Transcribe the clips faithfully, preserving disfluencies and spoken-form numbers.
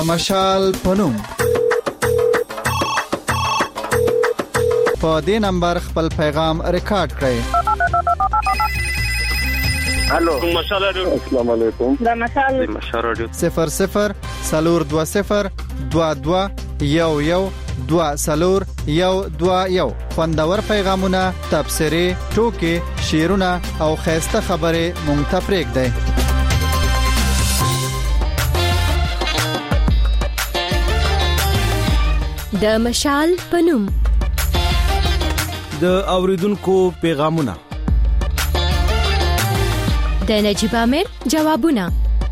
مشال پنوم په دې نمبر خپل پیغام ریکارډ کړئ. الو مشال رادیو. السلام علیکم. دا مشال مشال رادیو صفر صفر سلور دو صفر دو دو یو یو دو سلور یو دو یو. خوندور پیغامونه، تبصرې، ټوکې، شعرونه او خیسته خبرې مونږ ته پرېږدئ. د مشال پنوم د اوریدونکو پیغامونه، د نجیب امیر جوابونه.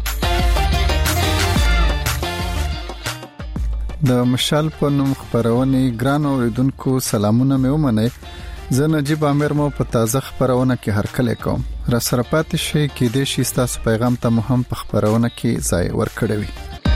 د مشال پنوم خبرونه ګران اوریدونکو سلامونه مې ومنئ. زه نجیب امیر مو په تازه خبرونه کې هرکلی کوم. را سره پاتې شئ کې د شي تاسو پیغام ته مهم په خبرونه کې ځای ورکړئ.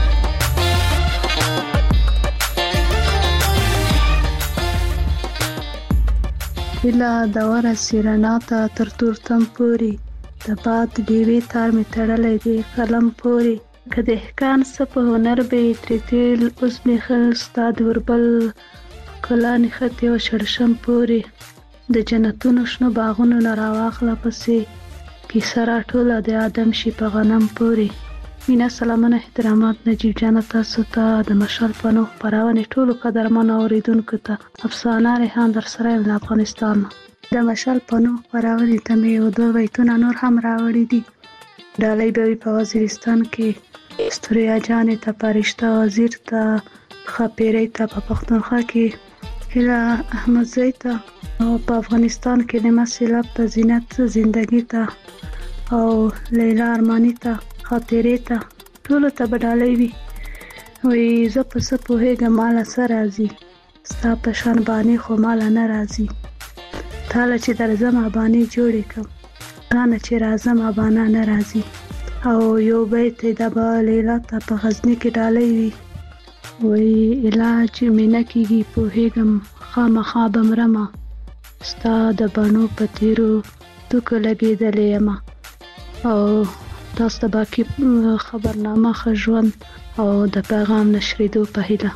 بلا دورة سیرناتا تر تورتم پوری د باد دیوی تار می تړلې دی قلم پوری کده احکان سپ هنر به ترتیل اوس می خل استاد وربل کلان خطي او شړشم پوری د جنتونو شنو باغونو نراواخله پسې کی سره ټوله د ادم شي په غنم پوری. مینا سلامونه احترامات نجیب جان تاسو ته د مشال پنو پرونه ټولو قدرمن اوریدونکو ته افسانه ریحان در سره د افغانستان د مشال پنو پرونه ته مې یو دوه بیتونه نور هم راوړي دي. ډالۍ به په وزیرستان کې استوریا جان ته پرشته وزیر ته خپيري ته په پښتونخوا کې هلا احمد زیتا او په افغانستان کې د مسلب ته زینت زندگی ته او لیلا ارمانی ته خاطرې ته ټول ته بدالې وي. وې زه په څه پوهېږم مال سره راځي ستا په شان باندې خو مال نه راځي. تاله چې درځم باندې جوړې کوم رانه چې راځم باندې نه راځي. او یو بیت د بالیلا ته په غزنی کې ډالې وي. وې علاج مې نه کیږي پوهېږم خامخا بمرمه ستا د بڼو په تیرو توک لګېدلې یم. او تاسو ته باقي خبرنامه خژوند او د پیغام نشریدو په هیله.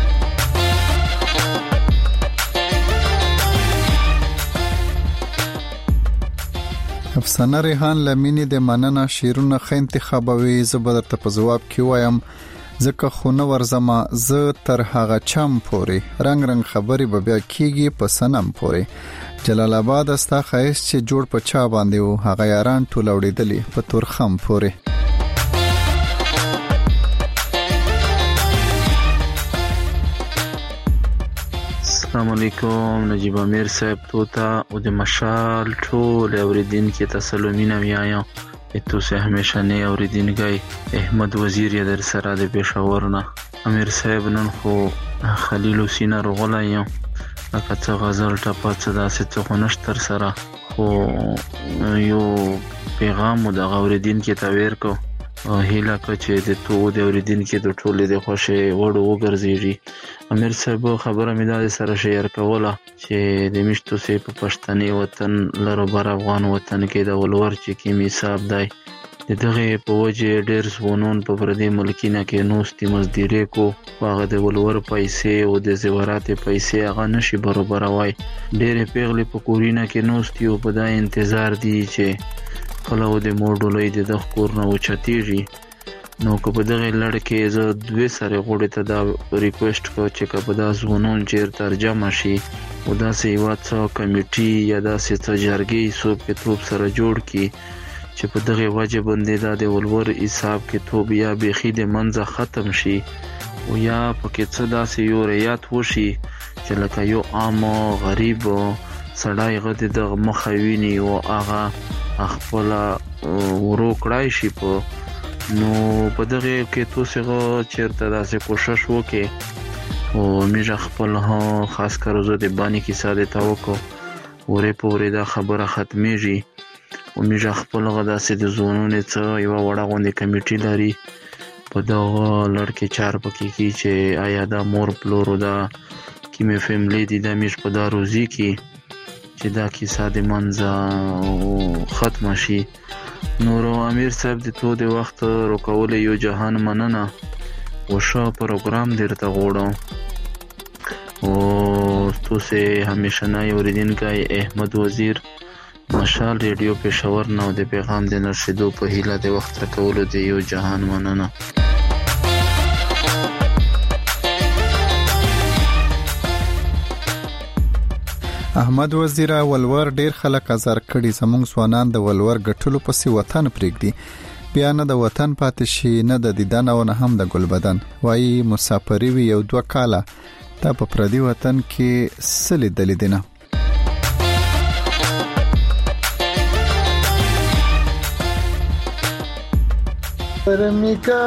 افسانه ریحان لمینی د مننه شیرونه خې انتخابوي. زه به درته په جواب کې وایم ځکه خو نه ورزما زه تر هغه چم پوري رنگ رنگ خبري به بیا کیږي په سنم پوري. جلال آباد استا خایس چې جوړ په چا باندې وو هغه یاران ټول وړېدلی په تورخم پوري. السلام علیکم نجیب امیر صاحب توتا او د مشال ټول اوریدونکو ته سلامونه میایم. ته سه همیشه نه اوریدونکي احمد وزیر یې در سره د پېښور نه. امیر صاحب نن خو خلیل حسین رغلایم لکه څه غزل ټپه څه داسې څه خو نشتر سره خو یو پیغام د اوریدونکو ته ورکو هیله که چې د تو د اوریدونکو د ټولې د خوشې وړو وګرځېږي. امیر صاحب خبره مې دا سره شیر کوله چې د میشتو سه په پښتني وطن لرو بر افغان وطن کې د ولور چې کې حساب دی د دغه په وجه ډېر ځوانان په پردي ملکینه کې نوستي مزدوري کو هغه د ولور پیسې او د زیورات پیسې هغه نشي برابروي. ډېر پیغلې په کورینه کې نوستي او په دا انتظار دي چې خلک د موډولې د خور نه وچتيږي. نو که په دغه لړ کې زه دوی سره غوړې ته دا ریکوست کو چې که په دا ځوانان چیر ترجمه شي او دا سه یو څه کمیټي یا دا سه څه جرګې سو کې توپ سره جوړ کی چې په دغه وجه باندې دا د ولور حساب کې توپ یا بيخي د منځه ختم شي او یا پکې څه دا سه یو ریات وشي چې لکه یو عام غریب سړی غد د مخویني او هغه خپل ورو کړای شي. په نو په دغه کې تاسو چیرته داسې کوشش وکړئ او میږه خپل ها خاص کر زه د باندې کې ساده تا وکړو ورې پورې دا خبره ختمېږي او میږه خپل غدا سي د زونونو څخه یو وړه غونډه کمیټي لري په دا لړکې چار پکې کې چې آیا دا مور پلورو دا کې مې فیملی دي د میش په دا روزي کې چې دا کې ساده منځه ختم شي. نورو امیر صاحب د تو د وخت روکول یو جهان مننه خوشا پروگرام درته غوړم او تاسو همیشه نه اوریدونکي احمد وزیر مشال ریډیو پېښور نو د پیغام د نشریدو په هیله د وخت راکولو دی یو جهان مننه. احمد وزیر ولور ډیر خلک ازار کړي، زموږ ځوانان د ولور ګټلو پسې وطن پرېږدي، بیا نه د وطن پاتې شي نه د دیدن او نه هم د ګل بدن. وایي مسافري وي یو دوه کاله، تا په پردي وطن کې سلی دلی دینه. رمیکا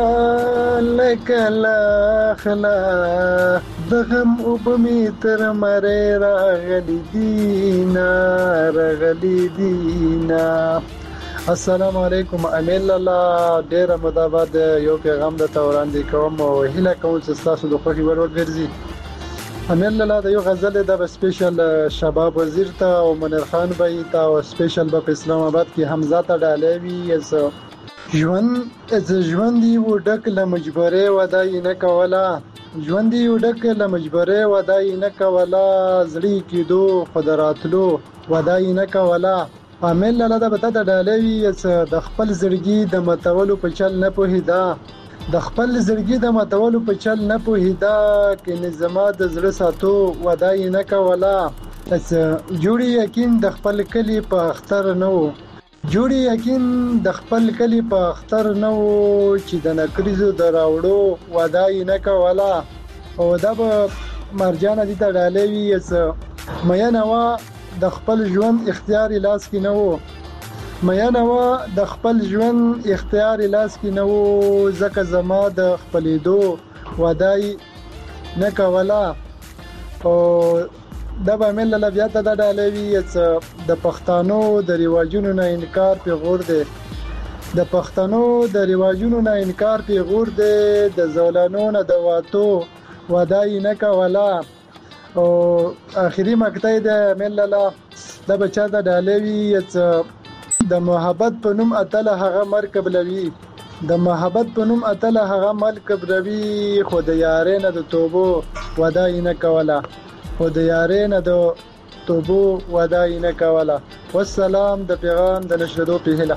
لکلا خلا دغم وبمی تر مری راغلی دینا راغلی دینا. السلام علیکم امیل الله ډیر مدابد یو پیغام د توران دی کوم او هله کوم چې تاسو د خوښي ورور ګرځي. امیل الله د یو غزل د سپیشل شباب وزیر ته او منیر خان بای ته او سپیشل په اسلام آباد کې حمزه ته ډالوي از ژوند از ژوندې و ډک له مجبورې ودای نه کولا، ژوندې و ډک له مجبورې ودای نه کولا، زړی کېدو خدراتلو ودای نه کولا. عامل لاله د بته د ډالوي د خپل زړګي د متولو په چل نه پوهیدا، د خپل زړګي د متولو په چل نه پوهیدا، کې نظام د زړه ساتو ودای نه کولا. اس جوړي یقین د خپل کلی په اختر نو، جوړي یقین د خپل کلی په اختر نو، چې د نکریزو دراوړو ودای نه کولا. او دا به مرجان دي ته ډالوي اس مې نه وا د خپل ژوند اختیار لاس کې نه وو، مې نه وا د خپل ژوند اختیار لاس کې نه وو، زکه زما د خپلېدو ودای نه کولا. او دا به مل له بیا ته د ډالوي د پښتنو د ریواجونو نه انکار پیغور دی، د پښتنو د ریواجونو نه انکار پیغور دی، د زولانو نه د واتو ودای نه کولا. او اخیری مقطع د مل له د بچا د ډالوي د محبت په نوم اتل هغه مرکب لوي، د محبت په نوم اتل هغه مرکب لوي، خو د یارې نه د توبو ودای نه کولا، خو د یارې نه د توبو ودای نه کولا. والسلام د پیغام د نشریدو په هیله.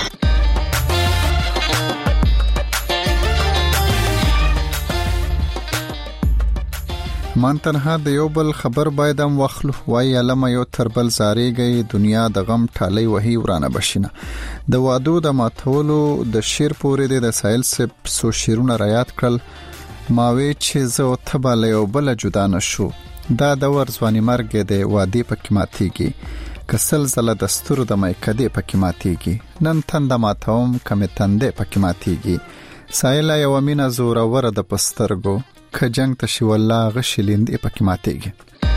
من تنها د یو بل خبر بایدم وخلو، وای علم یو تربل زاریږي، دنیا د غم ټالی وهي ورانه بشینه. د وادو د ماتولو د شیر پورې د سایل سپ سو شیرونه رایات کړل، ماوي چې زه تباله یو بل جدا نشو. دا د ورځواني مرګ د وادي پکې ماتيږي، کسل زله دستور د مې کده پکې ماتيږي، نن تند ماتوم کمه تندې پکې ماتيږي. سایل یو مینا زوره ور د پسترګو، ک جنگ تشي والله غشلیند پکې ماتيږي.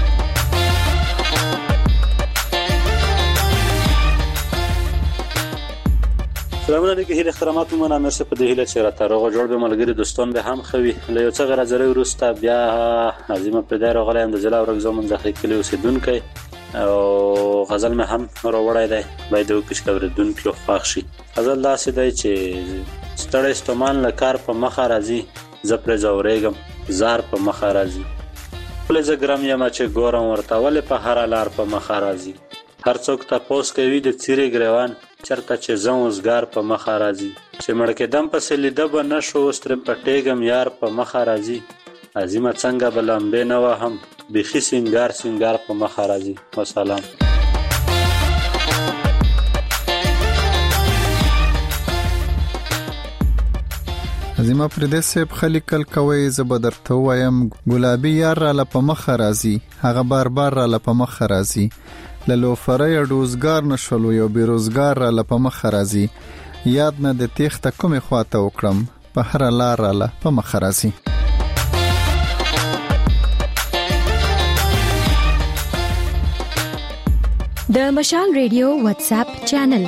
سلامونه دې هیله احترامات مو نه مرسته په دې هیله چې راته روغ جوړ به ملګری دوستان به هم خوي. له یو څه غرض ورسته بیا عظیمه په دایره غلې اند ځلا ورګ زمون ځخې کلی اوسیدونکو او غزل مې هم وروړای دی باید وکښ کوردون کلو فاخشي. غزل داسې دی چې ستړی استمان لکار په مخه راځي، زپر زورېګم زار په مخه راځي، ولې ز ګرام یم چې ګورم ورته ولې په هر لار په مخه راځي، هر څوک ته پوس کوي د چیرې ګریوان چرته چې زم وزګار په مخه راځي، چې مړ کې دم پسې لیده به نشو ستر پټېګم یار په مخه راځي، عظیمه څنګه بلمبې نه وهم بيخي سنگار سنگار په مخه راځي. والسلام. عظیمه پردیسه خلیکل کوي زبدرته وایم ګلابي یار را لپه مخه راځي، هغه بار بار را لپه مخه راځي، للو فرای روزګار نشولو یو بیروزګار را لپه مخه راځي، یاد نه د تیخته کومه خواته وکړم په هر لار را لپه مخه راځي. د مشال ریډیو واتس اپ چینل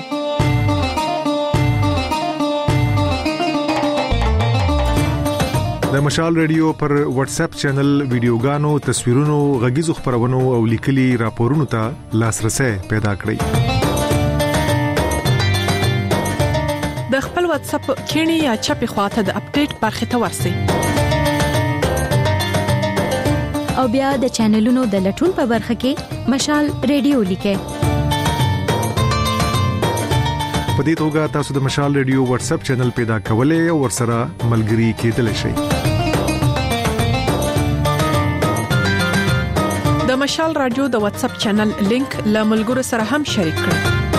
د مشال ریډیو پر واتس اپ چینل ویډیوګانو، تصویرونو، غږیزو خبرونو او لیکلي راپورونو ته لاسرسي پیدا کړئ. د خپل واتس اپ کینی یا چپی خواته د اپډیټ برخه ته ورسی او بیا د چینلونو د لټون په برخه کې مشال ریډیو لیکه په دې توګه تاسو د مشال ریډیو واتس اپ چینل پیدا کولای او ورسره ملګري کېدلی شئ د مشال رادیو د واتس اپ چینل لینک له ملګرو سره هم شریک کړئ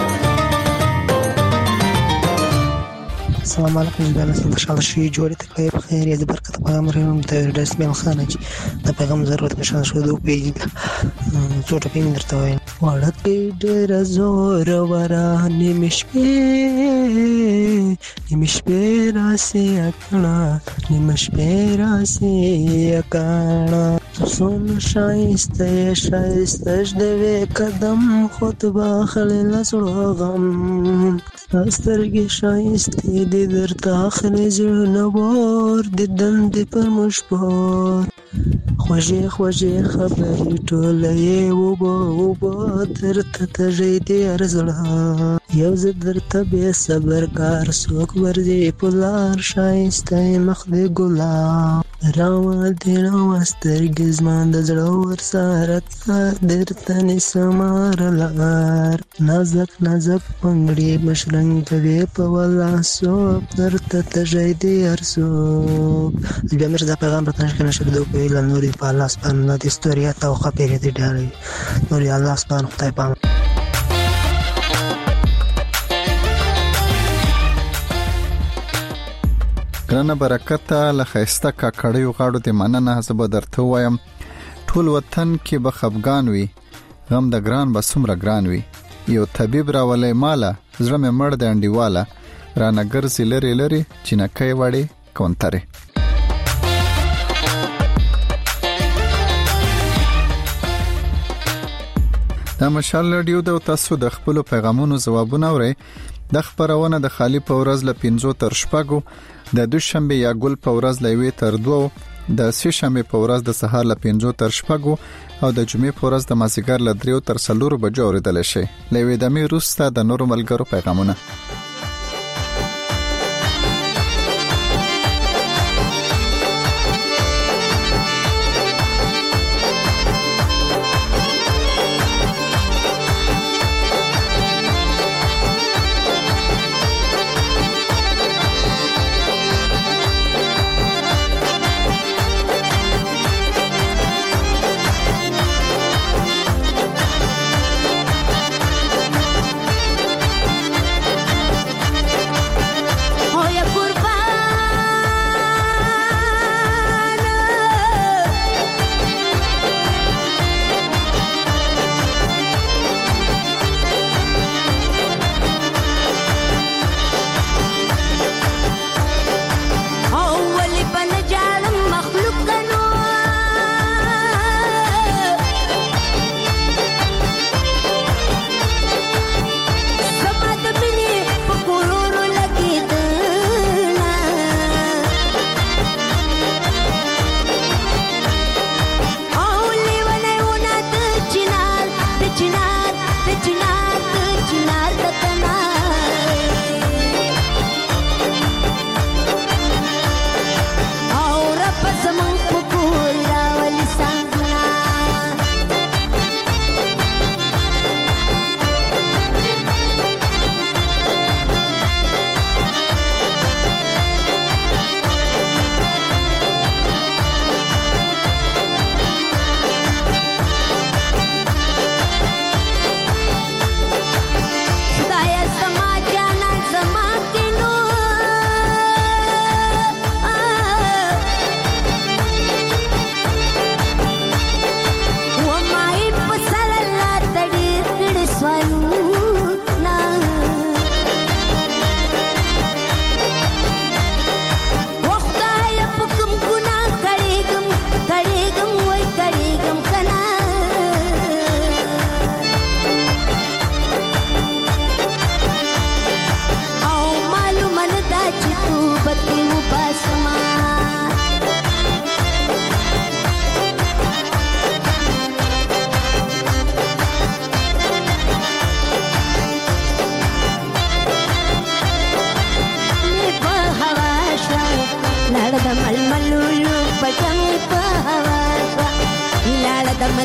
السلام علیکم زه نن مشال شي جوړې ته په خیر یا د برکت پیغام رحم ته د اسماعیل خان چې د پیغام ضرورت مشال شو دوه پیج څوټه پیل درته وایم وړکې ډېر زور ورانه مشپې نمشپې راسي اکنا نمشپې راسي اکنا سون شایسته شایسته دې قدم خطبه خلل سره غم سترګې شایسته دې درته خلې زړه ور د دند پر مشبور خوږې خوږې خبرې ټولې وبو وبو درته تجې دې ارزړه یو زه درته به صبر کار څوک ورځي پلار شایسته مخ دې ګلاب راو دې راو سترګې زمان د زړه ور سره درته نسمار لار نازک نازک پنګړې مشرنګ دې په ولا سو درته تجې دې ارسو بیا مې دا پیغام راته نشکنه شو دوی په لنوري په الله سبحانه د استوریا تا خو پیری دې ډاري نوري الله سبحانه خدای پام ګرانه برکت له خيسته کاکړیو غاړو ته مننه زب درته وایم ټول وطن کې به خفغان وي غم د ګران به سمره ګران وي یو طبيب راولې مالا زړه مې مړ د انډیواله رانه ګرځي لري لري چې نه کوي وړي کونتره د مشال رادیو د تاسو د خپل پیغامونو جوابونه اورئ د خبرونه د خالی په ورځ ل پنځو تر شپږو د دوشنبه یا ګل په ورځ ل وی تر دوه د سې شنبه په ورځ د سهار ل پنځو تر شپږو او د جمعې په ورځ د مازیګر ل دریو تر څلورو بجو اوریدل شي لوي د می روسته د نورو ملګرو پیغامونه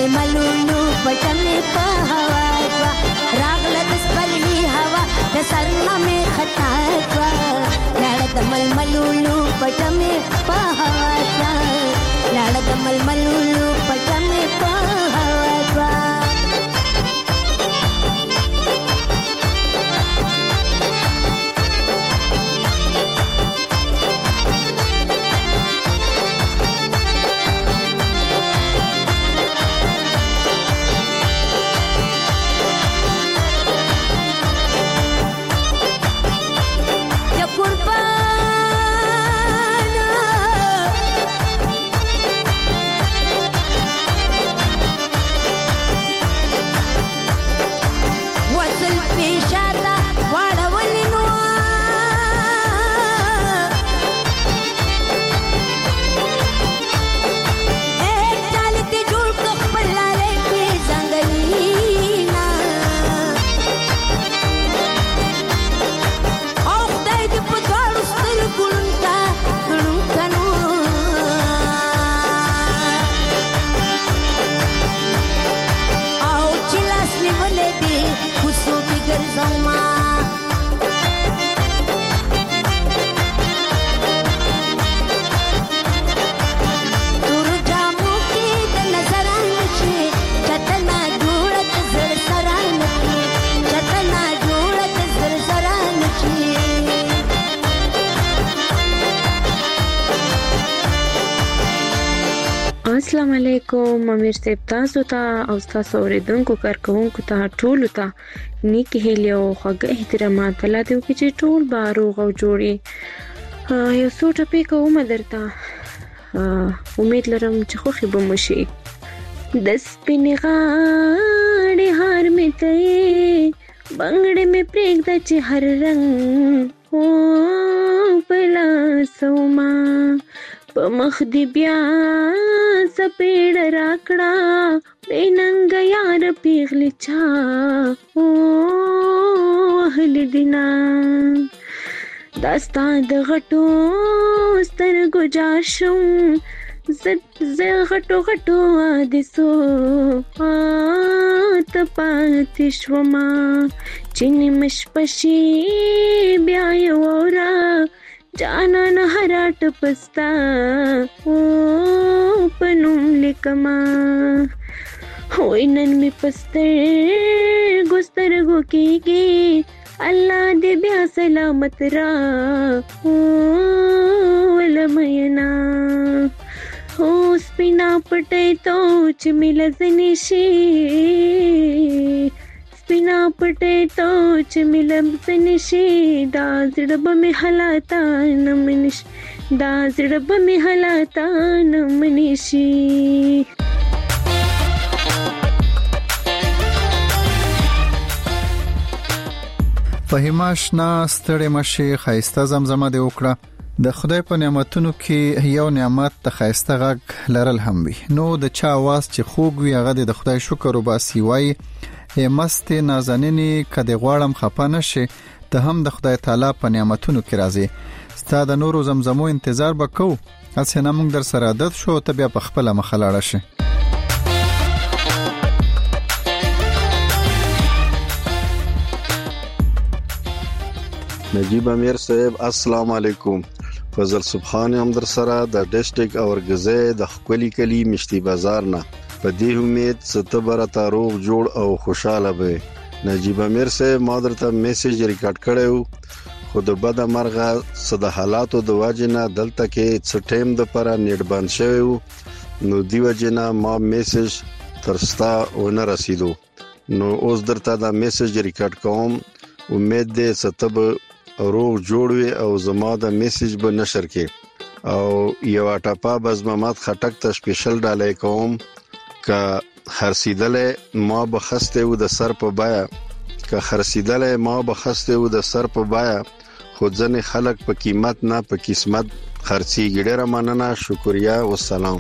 ململونو پټمه په هوا وا راغله د سپرلی هوا د سرنا می خطا وا لړ د ململونو پټمه په هوا وا لړ د ململونو پټمه په هوا وا السلام علیکم امیر صاحب تاسو ته او تاسو اوریدونکو کارکونکو ته ټول ته نیکی هیله او خوږه احترامات الله دې وکړي چې ټول باروغ او جوړي یو څو ټپې کوم درته امید لرم چې خوښي به مو شي د سپینې غاړې هار مې ته بنګړې مې پرېږده چې هر رنګ او بلا سوما په مخ دی بیا سپېړ راکړه بې ننګه یار پیغلې چا وهلې دینه دا ستا د غټو سترګو جار شم زه غټو غټو حادثو ته پاتې شومه چې نیمه شپه شي بیا یې واوره جانان هراټ پستا او پنوم لیکما وای نن می پستر ګسترګو کېږي الله دې بیا سلامت را ولمینا او سپینا پټې تو چې ملزنی شي سپینا پټې تو چې ملزنی شي دا زړه به می حالاتا نمنش دا زړه به می حالاتا نمنشي فهیماشنا ستړي مشي خایسته زمزمه دی وکړه د خدای په نعمتونو کې یو نعمت د خایسته غږ لرل هم وي نو د چا आवाज چې خوږ وي هغه د خدای شکر وباسي وای مست نازنینی کدی غواړم خپه نشي ته هم د خدای تعالی په نعمتونو کې راځي ستاسو د نورو زمزمو انتظار وکاو اسنه موږ در سره عادت شو ته بیا په خپل مخاله شي نجیب امیر صاحب السلام علیکم فضل سبحان هم در سره د ډیسټریکټ اورګزې د خپلی کلی مشتي بازار نه په دې امید ستبره تاروغ جوړ او خوشاله به نجیب امیر صاحب ما درته میسج ریکارډ کړو خو د بد مرغه صد حالاتو د واجنه دلته کې څټیم د پر نیټ بند شوی نو دیو جنا ما میسج ترستا ونه رسیدو نو اوس درته دا میسج ریکارډ کوم امید دې ستب روغ جوړوي او زما د میسج به نشر کې او یو ټاپا بز محمد خټک ته سپیشل ډالې کوم کا خرسیدلې ما بخسته و د سر په بایا کا خرسیدلې ما بخسته و د سر په بایا خو ځنه خلک په قیمت نه په قسمت خرڅي ګډه مننه شکریا والسلام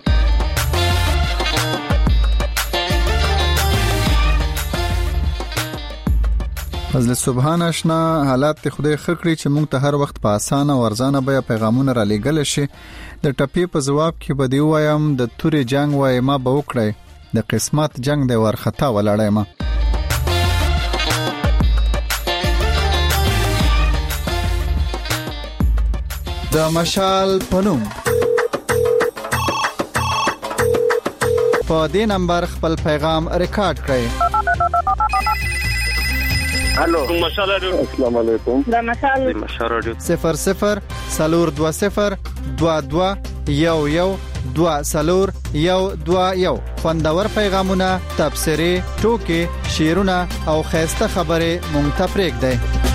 فضل سبحان آشنا حالات ته خدای خکړي چې مونږ ته هر وخت په اسانه ورزانه بیا پیغامونه را لېګل شي د ټپی په جواب کې به دی وایم د توري جنگ وای ما به وکړای د قسمت جنگ د ورختا ولاړم. د مشال پنوم په دې نمبر خپل پیغام ریکارډ کړئ. الو مشال رادیو. السلام علیکم. د مشال مشال رادیو صفر صفر سلور دو صفر دو دو یو یو دو سلور یو دو یو. خوندور پیغامونه، تبصرې، ټوکې، شعرونه او خاصه خبره مونږ ته پرېږدئ.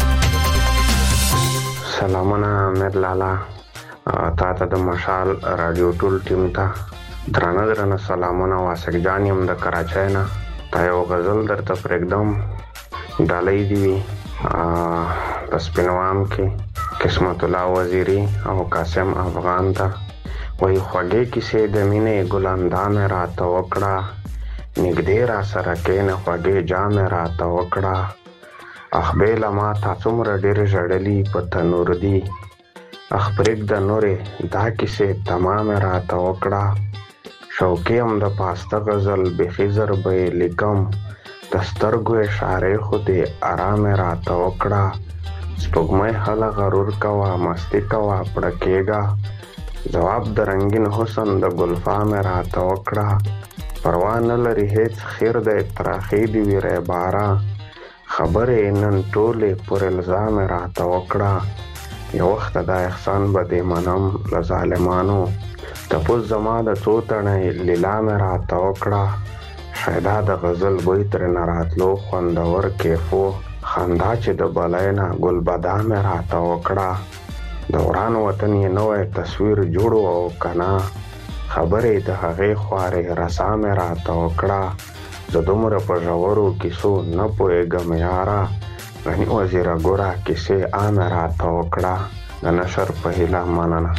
سلامونه امیر لالا، تا ته د مشال رادیو ټول ټیم ته درنه درنه سلامونه. واسق جان یم د کراچۍ نه. تا یو غزل درته پرېږدم، ډالۍ دی وي په سپینوام کې قسمت الله وزیری او قاسم افغان ته. وای خوږې کیسې د مینې ګلندام راته وکړه، نږدې را سره کېنه خوږې جام راته وکړه. اخبیل ما تا څومره ډېر ژړلي په تنور دي، اخ پرېږده نورې دا کیسې تمام راته وکړه. شوقي هم د پاسته غزل بیخي زر به یې لیکم، د سترګو اشارې خو دې آرام راته وکړه. سپوږمۍ هله غرور کوه مستي کوه پړه کېږه، جواب د رنگین حسن د ګلفام راته وکړه. پروا نه لري هیڅ خیر دی تراخې دی ویری باره، خبرې نن ټولې پر الزام راته وکړه. یو وخت دا احسان به دې منم له ظالمانو، تپوس زما د څو تڼۍ لیلا مې راته وکړه. شیدا د غزل بوی ترې نه راتلو خوندور کیفو، خندا چې د بلۍ نه ګل بدا مې راته وکړه. د وران وطن یې نوی تصویر جوړو او کنا، خبرې د هغې خوارې رسا مې راته وکړه. زه دومره په ژورو کیسو نه پوهېږم یاره، غني وزیره ګوره کیسې عامې راته وکړه. د نشر په هیله مننه.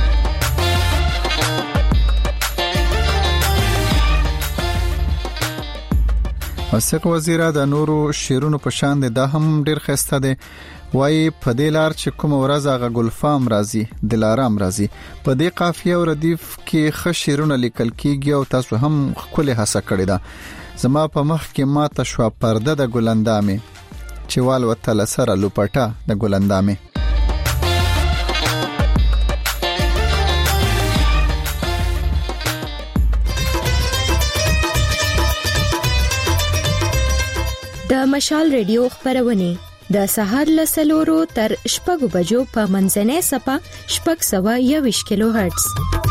واسق وزیره د نورو شیرونو په شان دی، دا هم ډیر خسته دی. وای په دې لار چې کوم ورځ هغه ګلفام راځي دلارام راځي، په دې قافیه او ردیف کې ښه شیرونه لیکل کیږي او تاسو هم خپل هڅه کړې ده. زما په مخ کې ماته شو پرده د ګلندامې، چې وال وتل سره لوپټه د ګلندامې. د مشال ریډیو خبرونه د سهار ل سلورو تر شپږو بجو په منځنۍ صفه شپږ سوه یوویشت کیلو هرتز،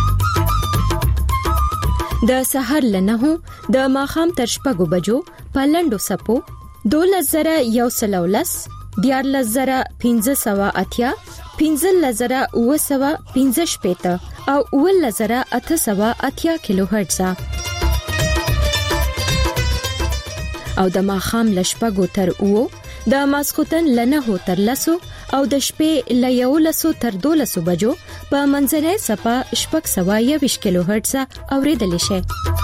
د سهار ل نهو د ماښام تر شپږو بجو په لنډو صفو دولس زره یو سل ولس، دیارلس زره پنځه سوه اتیا، پنځلس زره اوه سوه پنځه شپېته او اوولس زره اته سوه اتیا کیلو هرتز، او د ماښام ل شپږو تر اوو، د ماسخوتن ل نهو تر لسو او د شپې ل یولسو تر دولسو بجو په منځنۍ صفه شپږ سوه یوویشت کیلو هرتز اوریدلی شي.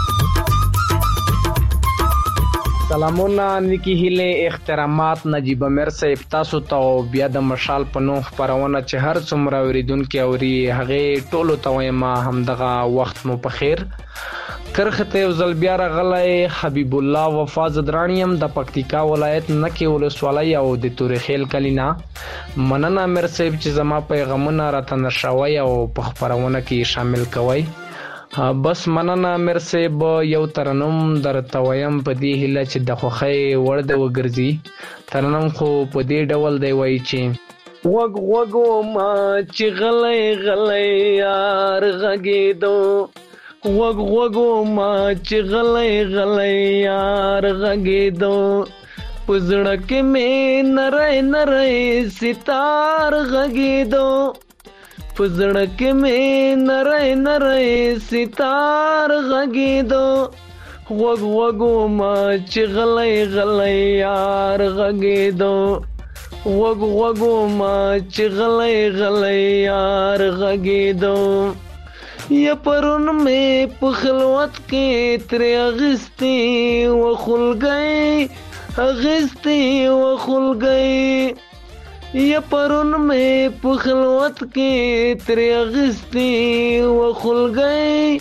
سلامونه نیکی هیله احترامات نجیب امیر صاحب تاسو ته بیا د مشال په نوم خبرونه چې هر څومره اوریدونکو اوري هغه ټولو ته وایم همدغه وخت مو په خیر. کرخته وزل بیا راغلی حبیب الله وفا زدرانیم د پکتیکا ولایت نکی ولسوالۍ او د تورخیل کلینا. مننه امیر صاحب چې زما پیغامونه راته نشوي او په خبرونه کې شامل کوي. بس مننه امیر صاحب، یو ترنم درته وایم په دې هله چې د خوخۍ ورده وګرځي. ترنم خو په دې ډول دی وایي چې وګ وګو ما چې غلې غلې یار غږېدو، وګ وګو ما چې غلې غلې یار غږېدو، پزړه کې مې نری نری ستار غږېدو، پزړه کې مې نری نری ستار غږېدو، وګ وګو ما چې غلې غلې یار غږېدو، وګ وګو ما چې غلې غلې یار غږېدو. یا پرون میں پخلوت کے ترے اغستی و خل گئی، اغستی و خل گئی، یا پرون میں پخلوت کے ترے اغستی و خل گئی،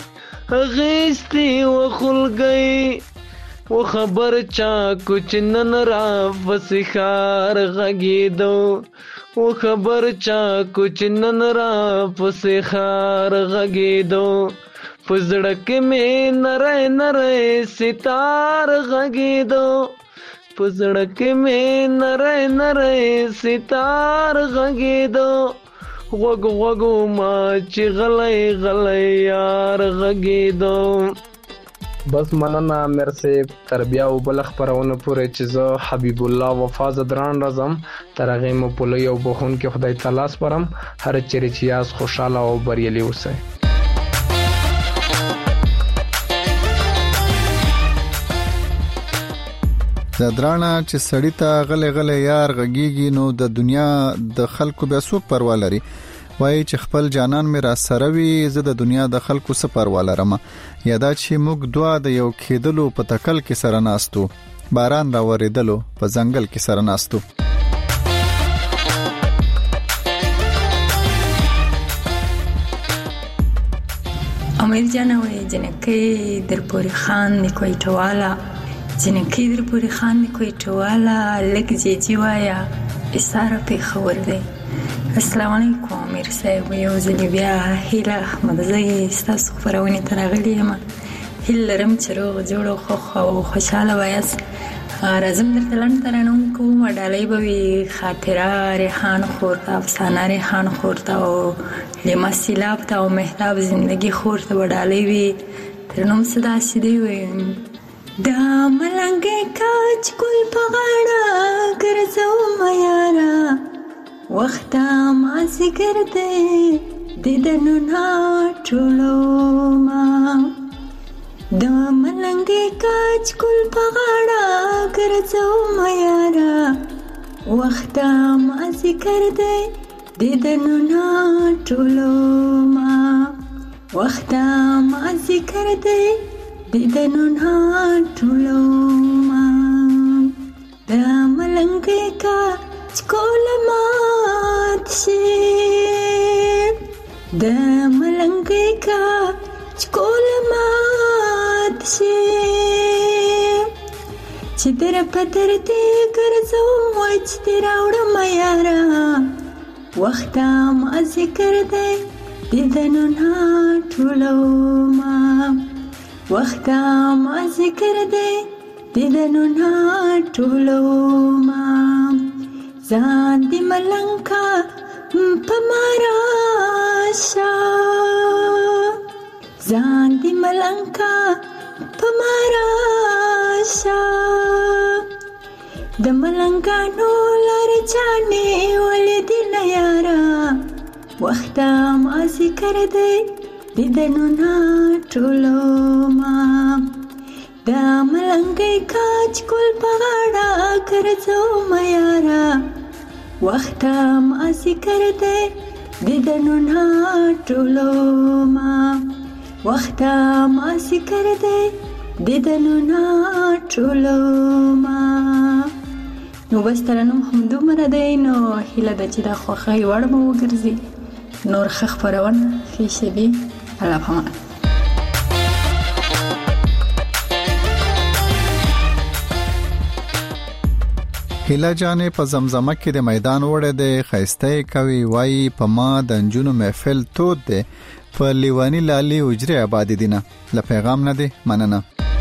غیستی و خلگئی و خبر چا کچھ نن را فسخار غگی دو و خبر چا کچھ نن را فسخار غگی دو پزڑک میں نرے نرے ستار غگی دو پزڑک میں نرے نرے ستار غگی دو غوگ غوگو ما چی غلی غلی یار غگی دو. بس مننه امیر صاحب تر بیا و بل خبرونه پورې چې زه حبیب الله وفا زدران رازم تر هغې مو په لوی او بخونکي خدای تعالی سپارم هر چیرې چې یاست خوشحاله او بریالي اوسئ. زدرانه چې سړی ته غلې غلې یار غږیږي نو د دنیا د خلکو بیا څوک پروا لري وای چې خپل جانان مې را سره وي زه د دنیا د خلکو څه پروا لرم یادا چې موږ دوا د یو کېدلو په تکل کې سره ناستو باران را وریدلو په ځنګل کې سره ناستو. امیر جانوی جنکی در پوری خان نکوی ټوالا جنکی در پوری خان نکوی ټوالا لک جی جی وایا اساره په خبر دی. السلام علیکم امیر صاحب یو ځل بیا هیله احمد زئی تاسو خبرونه ترغلی یم هیله لرم چې روغ جوړ خو خو خوشاله وایاست. راځم درته لنډ ترانه کوم ډالۍ به وي خاطره ریحان خورته افسانه ریحان خورته او لما سیلاب ته او مهتاب زندگی خورته به ډالۍ وي تر نوم صدا سیدی وي دا ملنګ کاچ ګل په غاړه ګرځو میارا وخت ما ذکر دې دیدنو نا ټولو ما دا ملنګ کاچ ګل په غاړه ګرځو میارا وخت ما ذکر دې دیدنو نا ټولو ما وخت ما ذکر دې دیدنو نا ټولو ما دا ملنګ کا چکول مات شي د ملنګ کا چکول مات شي چې در پدر دې ګرځو چې تیر اورم یارا وخت ما ذکر دې دیدنو نا ټولو ما وخت ما ذکر دې دیدنو نا ټولو ما ځان دې ملنګ په مارا شا ځان دې ملنګ په مارا شا د ملنګانو لار جانې ولې دې نه یارا وخت ما ذکر دې دیدنو نا ټولو ما دا ملنګ کاچ ګل په غاړه ګرځو میارا وخت ما ذکر دې دیدنو نا ټولو ما وخت ما ذکر دې دیدنو نا ټولو ما. نو بس ترنم هم دومره دی نو هیله ده چې دا خوښۍ وړ به وګرځي نور ښه خپرونه ښې شېبې الله پامان. هیله جانې په زمزمه کې د میدان وړه ده خیسته کوي وای په ما د انجونو محفل تود ده په لیوانی لالي اجره آباد دینه ل پیغام نه ده مننه.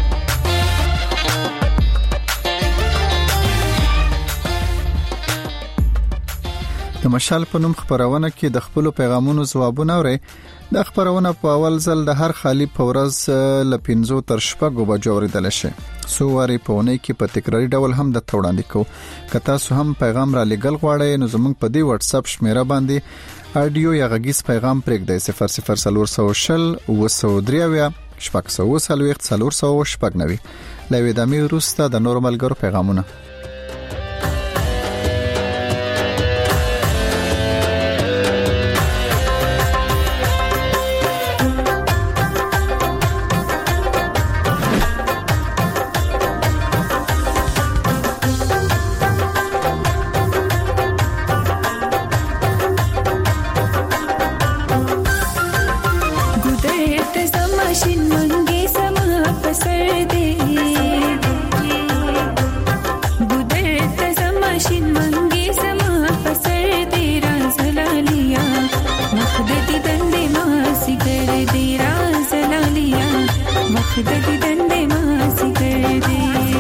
د مشال په نوم خبرونه کې د خپل پیغامونو ځوابونه اوري. د خبرونه په اول ځل د هر خالی پورز ل پنځو تر شپږو بجو اوریدل شي. سو واری په ونه کې په تکراری ډول هم د توړاندې کو. کته سو هم پیغام را لګل غواړي نو زموږ په دی واتس اپ شمیره باندې اډیو یا غږیز پیغام پرېږدئ صفر صفر صفر شل و درې شپږ سوه سلويخت څلور سوه شپږ نوي. لوي د می روسته د نورمال ګرو پیغامونه. شي ماشین منګي سما پسر دې ګودر ته ماشین منګي سما پسر دې رازلالیا مخدتي دندې ما سګر دې رازلالیا مخدتي دندې ما سګر دې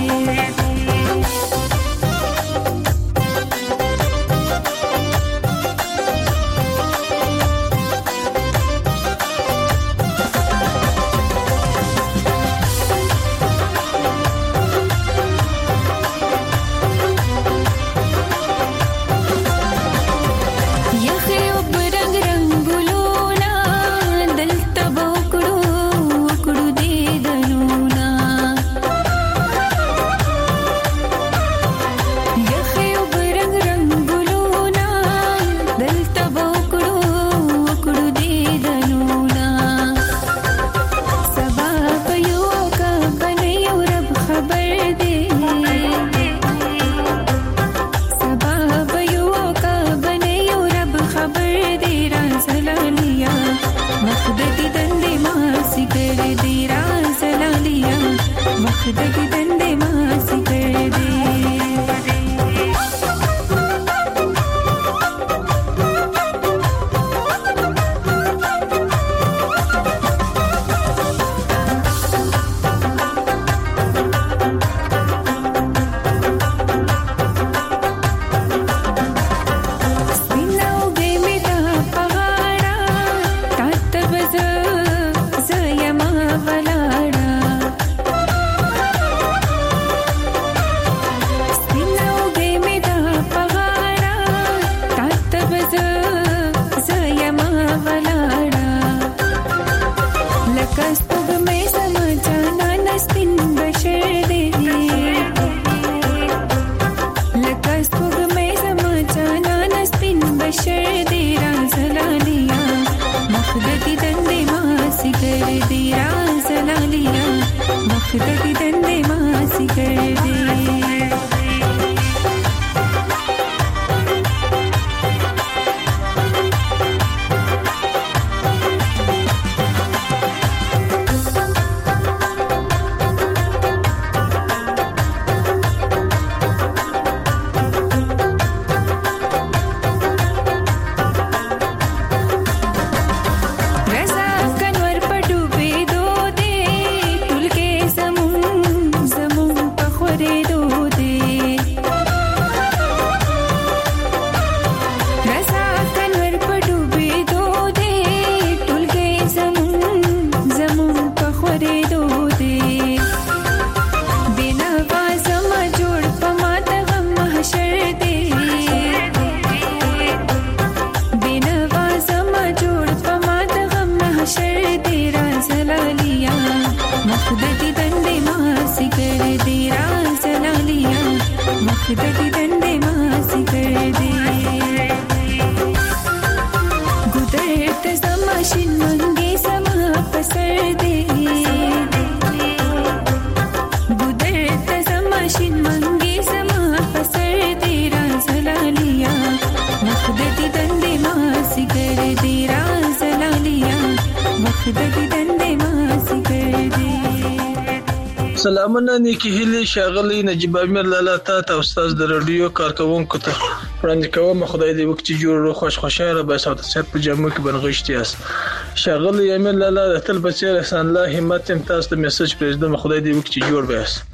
سلامونه نیکی هیلی شاغلی نجیب امیر لالا تا تا استاد د رادیو کارکونکو ته وړاندې کوم. خدای دې وکړي جوړ خوش خوشاله به سات سات په جامو کې بنغشتي اس شاغلی امیر لالا د تل بچیر احسان الله همت تاسو ته میسج پرېږدم. خدای دې وکړي جوړ به اس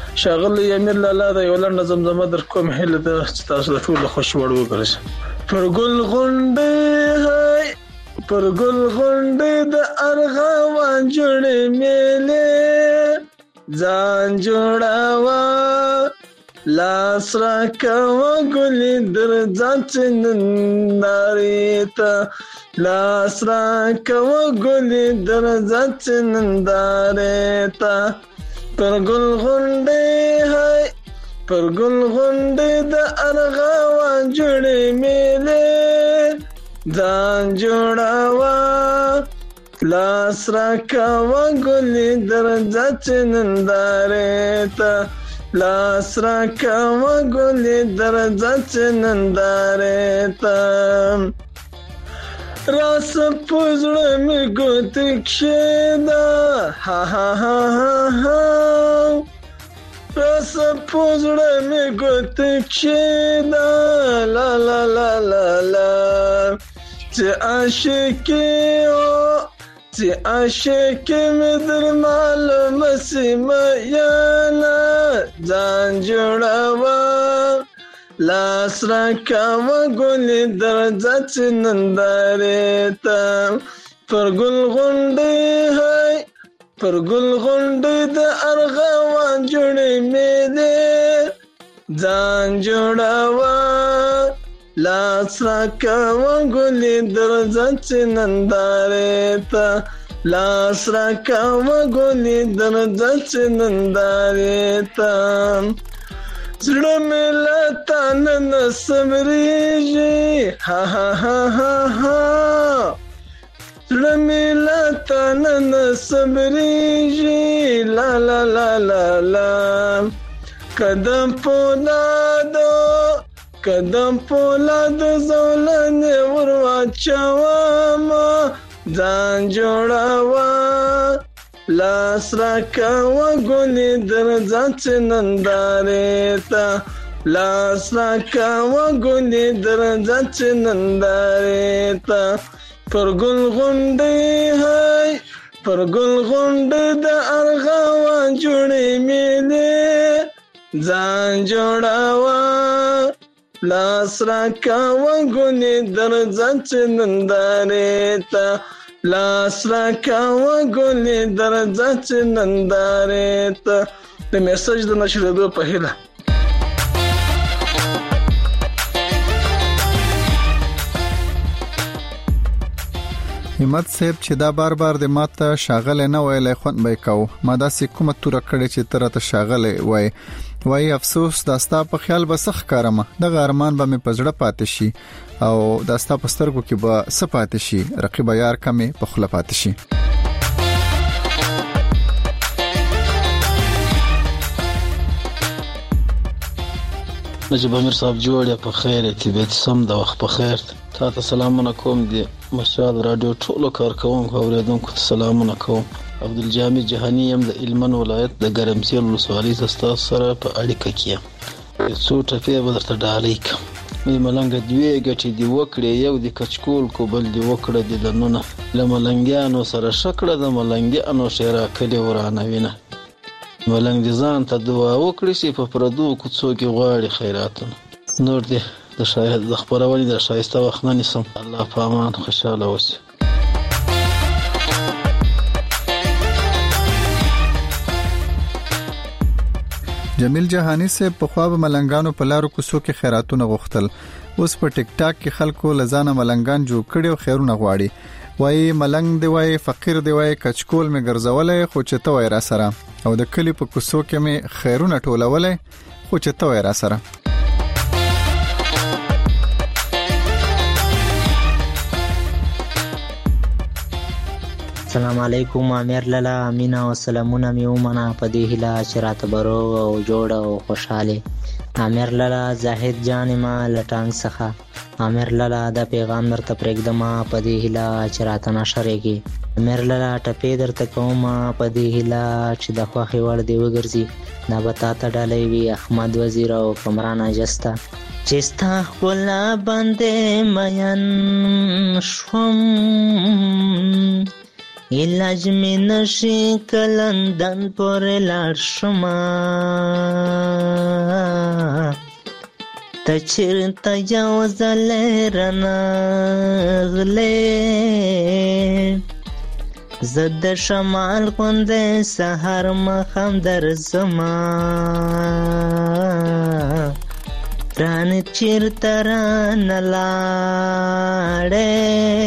شاغلی امیر لالا د یو لړ نظم زما در کوم هله د تاسو ټول خوش وړ وګرځي پر ګل غونډه پر ګل غونډه د ارغوان جوړې میلې ځان جوړاوا لاس را کوا ګلې در ځان نندارې ته لاس را کوا ګلې در ځان نندارې ته پر ګل غونډې هاي پر ګل غونډې د ارغوان جوړې میلې ځان جوړاوا لاس را کوا ګلې درځه نندارې ته لاس را کوا ګلې درځه نندارې ته راس پزړه می ګوت کښېدا ها ها ها ها راس پزړه می ګوت کښېدا لا لا لا لا لا چې عاشقې او چې عاشقې مې در معلومه سیمه یاله ځان جوړوه لاس راکاوه ګلې درځه چې نندارې ته پر ګل غونډۍ هی پر ګل غونډۍ د ارغوان جوړې مېلې ځان جوړوه لاس راکاوه ګلې درځه چې نندارې ته لاس راکاوه ګلې درځه چې نندارې ته زړه مې له تا نه صبرېږي ها ها ها ها ها زړه مې له تا نه صبرېږي لا لا لا لا لا قدم پولادو قدم پولادو زولنې ور واچومه ځان جوړوه لاس راکاوه ګلې درځه چې نندارې ته لاس راکاوه ګلې درځه چې نندارې ته پر ګل غونډۍ هی پر ګل غونډۍ د ارغوان جوړې مېلې ځان جوړوه لاس راکاوه ګلې درځه چې نندارې ته لاس راکاوه ګلې درځه چې نندارې ته د میسج د نشریدو په هیله همت صاحب چې دا بار بار د ماته شاغله نه ویلې خوند به کو ما دا سې کومه تور کړې چې تر ته شاغله وای وای افسوس داستا په خیال بسخ کارمه د غارمان به مې پزړه پاتې شي او داستا په سترګو کې به سپاتې شي رقیب یار کمه په خله پاتې شي نجيب امیر صاحب جوړه په خیر ته به سم د وخت په خیر تاسو سلامونه کوم دي مشال رادیو ټولو کارکونکو اوریدونکو ته سلامونه کوم عبدالجامع جهانی يم د علمن ولایت د ګرمسیر ولسوالۍ زستا سره په اړیکه کې څو ټپه به درته ډالې کوم مې ملنګ دوی غټي دی وکړې یو د کچکول کو بل دی وکړه د دنونه لملنګانو سره شکړه د ملنګانو شیرا کلی ورانه وینه ملنګ ځان ته دعا وکړي چې په پردو کوڅو کې غواړي خیراتونه نور دې د شاهد د خبرونې د شایسته وخت نه نسم الله په امان خوشاله اوسه جمیل جهانی سے په خواب ملنګانو په لارو کوڅو کې خیراتونه غوښتل اوس په ټیک ټاک کې خلکو لزانه ملنګان جوړ کړي او خیرونه غواړي وای ملنګ دی وای فقیر دی وای کچکول می ګرځولې خو چې ته وای را سره او د کلی په کوڅو کې می خیرونه ټولولې خو چې ته وای را سره السلام علیکم امیر لالا امینا او سلامونه میومنه په دې هله شراته برو او جوړ او خوشاله امیر لالا زاهد جان ما لټانګ څخه امیر لالا دا پیغام درته پرېږدم په دې هله شراته نشرېږي امیر لالا ټپې درته کوم په دې هله چې د خوخي ور دی وګرځي دا بتا ته ډالې وی احمد وزیر او کمران اجستا چستا خپل باندې مین شوم علاج می نشي کلندن پر لاړ شما ته چیرته یو ځل رانغلې زد شمال غوندې سحر مخم درځما ران چیرته رانلاړې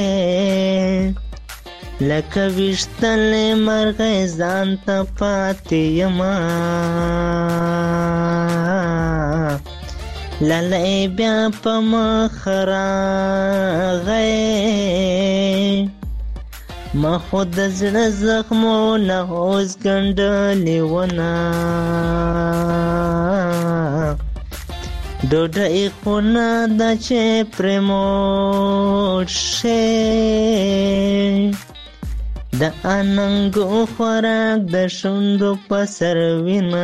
لکه وشتل مرغې ځان ته پاتې یما لالې بیا په مخ راغې ما خود زړه زخمونه اوس ګنډلې ونه ډوډۍ خو نه ده چې پرې موټ شي د اننګو خوراک د شونډو په سر وینا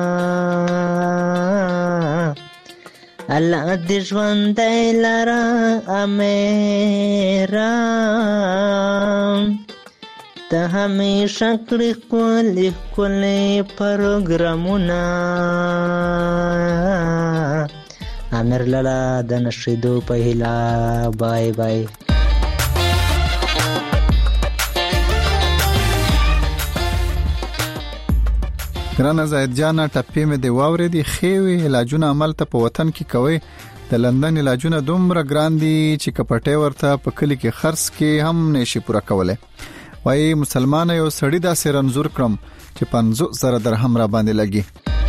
الله دې ژوندی لره امیره ته همیشه کړې ښکلې ښکلې پروګرامونه امیر لالا د نشریدو په هیله بای بای ګرانه زاهد جانه ټپې مې دی واورېدې ښې وې علاجونه عملته په وطن کې کوئ د لندن علاجونه دومره ګران دي چې کپټۍ ورته په کلي کې خرڅ کې هم نشي پوره کولی وایي مسلمان یو سړی داسې رنځور کړم چې پنځوس زره درهم را باندې لګي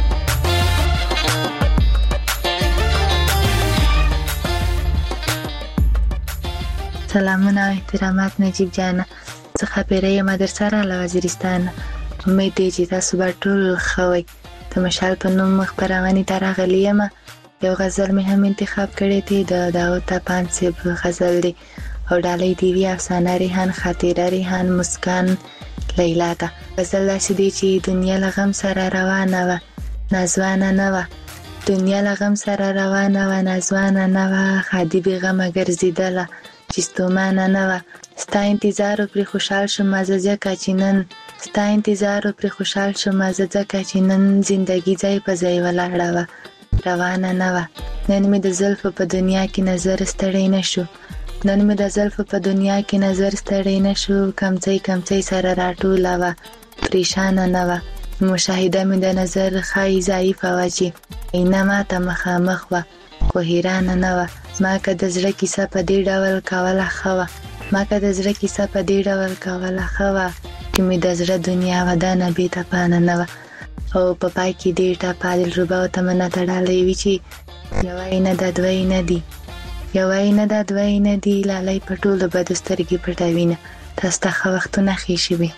سلامونه او احترامات نجیب جانه څخه پیری مدرسه را له وزیرستان امید دی چې تاسو به ټول ښه وئ د مشال په نوم خپرونې ته راغلی یم یو غزل مې هم انتخاب کړی دی د داود طپان صاحب غزل دی او ډالۍ دی وی افسانه ریحان خاطره ریحان مسکان لیلا ته غزل داسې دی چې دنیا له غم سره روانه وه نازوانه نه وه دنیا له غم سره روانه وه نازوانه نه وه خادي بې غمه ګرځېدله چې ستومانه نه وه ستا انتظار پرې خوشحال شم زه ځکه چې نن ستا انتظار پرې خوشحال شم زه ځکه چې نن زندګي ځای په ځای ولاړه وه روانه نه وه نن مې د زلفو په دنیا کې نظر ستړی نه شو نن مې د زلفو په دنیا کې نظر ستړی نه شو کمڅۍ کمڅۍ سره راټوله وه پریشانه نه وه مشاهده مې د نظر ښایي ضعیفه وه چې عینه ماته مخامخ وه خو حیرانه نه وه ما که د زړه کیسه په دې ډول کوله ښه وه ما که د زړه کیسه په دې ډول کوله ښه وه چې مې د زړه دنیا ودانه بې تپانه نه وه او په پای کې دې ټپه دلربا او تمنا تړلی وي چې یوه یې نه ده دوه یې نه دي یوه یې نه ده دوه یې نه دي لالی په ټولو بدو سترګې پټوینه تاسو ته ښه وختونه ښې شوي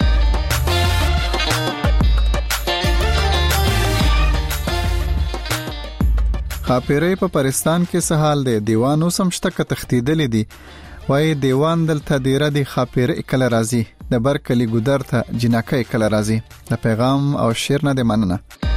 خاپیرې په پاکستان کې څه حال دی دیوان اوس هم شته که تښتېدلی دي وایي دیوان دلته دیره دی خاپیرې کله راځي د بر کلي ګودر ته جنکۍ کله راځي د پیغام او شعر نه دی مننه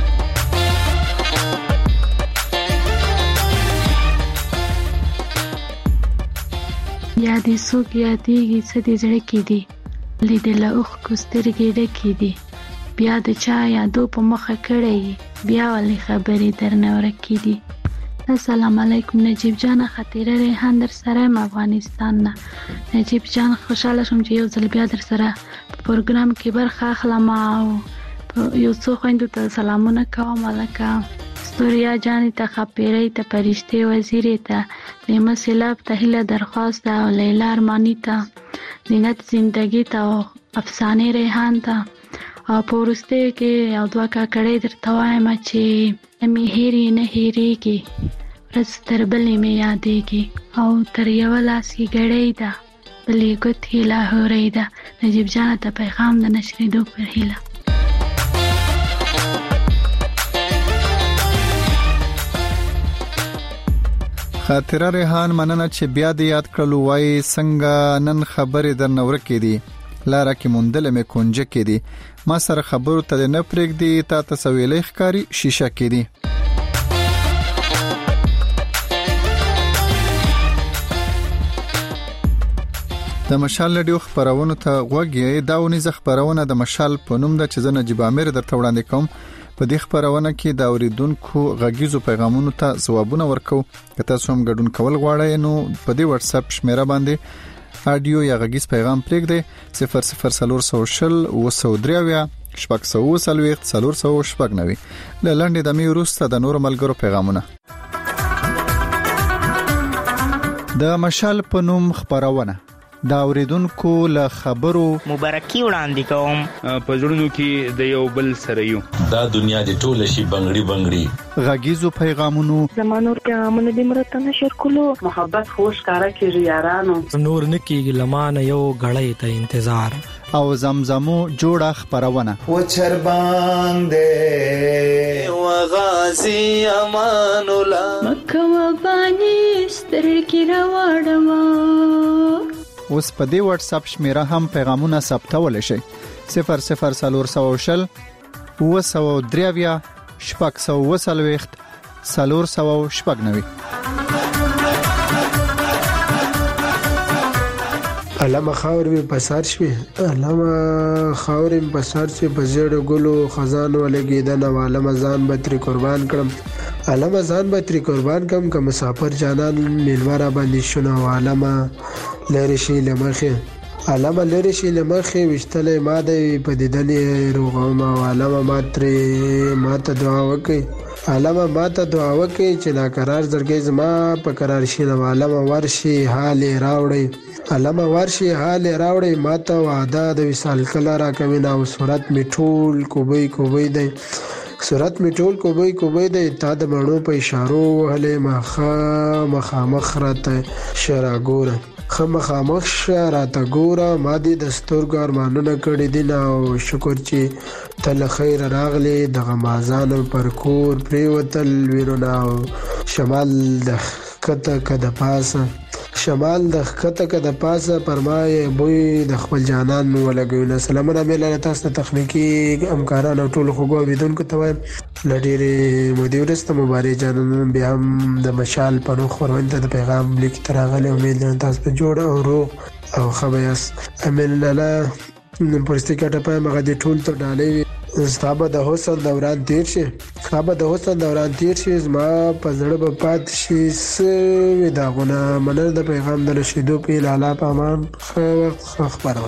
یا دې څوک یادېږي څه دې زړه کې دي لیدله اوښکو سترګې ډکې دي بیا د چا یادو په مخه کړی بیا ولې خبرې درنه ورکې دي السلام علیکم نجیب جان خاطره ریحان در سره م افغانستان نه نجیب جان خوشاله شوم چې یو ځل بیا در سره په پروګرام کې برخه اخلم او یو څو خویندو ته سلامونه کوم لکه ستوریا جان ته خاپیرې ته پرشته وزیرې ته لیمه سیلاب ته هله درخواست او لیلا ارمانی ته زینت زندگی ته افسانه ریحان ته او پورسته کې یو دوا کاکړې درته وایم چې مې هېرې نه هېرېږي ورځ تر بلې مې یادېږي او تر یوه لاس کې ګړۍ ده بلې ګوتې لاهورۍ ده نجیب جانه ته پیغام د نشریدو پر هیله خاطره ریحان مننه چې بیا دې یاد کړلو وایي څنګه نن خبرې درنه ورکې دي لاره کې موندل مې کونجه کې دي ما سره خبرو ته نه پرېږدي تا ته سویلې ښکاري شیشه کې دي د مشال لډیو خبرونو ته غوږی دا ونیزه خبرونه د مشال په نوم د چې نجیب امیر درته وړاندې کوم په دې خبرونه کې د اوریدونکو غږیزو پیغامونو ته ځوابونه ورکو که تاسو هم ګډون کول غواړئ نو په دې واتس اپ شمیره باندې اډیو یا غږیز پیغام پرېږدئ صفر صفر څلور سوه شل اوه سوه درې اویا شپږ سوه اووه څلوېښت څلور سوه شپږ نوي له لنډې دمې وروسته د نورو ملګرو پیغامونه د مشال په نوم خبرونه دا اوریدونکو له خبرو مبارکي وړاندې کوم په ژوندونو کې د یو بل سره یو دا دنیا د ټول شي بنگړي بنگړي غږیزو پیغامونو زمانور پیغامونه د مرته نشر کولو محبت خوش کارا کیږي یارانو نور نکیږي لمانه یو غړې ته انتظار او زمزمو جوړه خبرونه و چربان دې و غازی امان الله مکه و باندې سترګې راوړم. اوس په دې واتس اپ شمیره هم پیغامونه ثبتول شي صفر صفر سلور سو شل و سو دریویا شپږ سو وسلويخت سلور سو شپږ نوي. علامه خاور می پسار شوی علامه خاور می پسار شوی په زیړو ګلو خزان ولګیدن او علامه ځان به تر قربان کړم علامه ځان به تر قربان کړم که مسافر جانان میلواره باندې شونه علامه لری شي لمخه علامه لری شي لمخه وشتلې ماده په دیدنې روغما علامه ماتري ماته دعا وکي علامه ماته دعا وکي چې لا قرار زړګي زما په قرار شي نو علامه ورشي حال راوړي علامه ورشي حال راوړي ماته وعده د وصال کله را کوي نو صورت میټول کوبي کوبي دی صورت میټول کوبي کوبي دی تا د مړو په اشارو وهله مخه مخامخ راته شراګور خامخامخ راته ګوره ما دې د سترګو ارمانونه کړي دي او شکر چې تل خیر راغلی د غمازان پر کور پریوتل ویرونه شمال د کته کده پاسه شمال د کته کده پاسه پرمای بوی د خپل جانان ولګوي. سلامونه مله تاسو تخنیکی همکاران او ټول خوګو ویدونکو ته لډيري مدیرست مبارک جانان بیا هم د مشال پنو خورونته د پیغام لیک ترغله امید تاسو په جوړ او روغ او خبيس امن لاله پرستی کټه په مغه دي ټول ته ډالې ستابه د حسن دوران تیر شي ستابه د حسن دوران تیر شي زما په زړه په پات شي سوي داغونه منل د پیغام د رشیدو په لاله پامان خو وخت خبره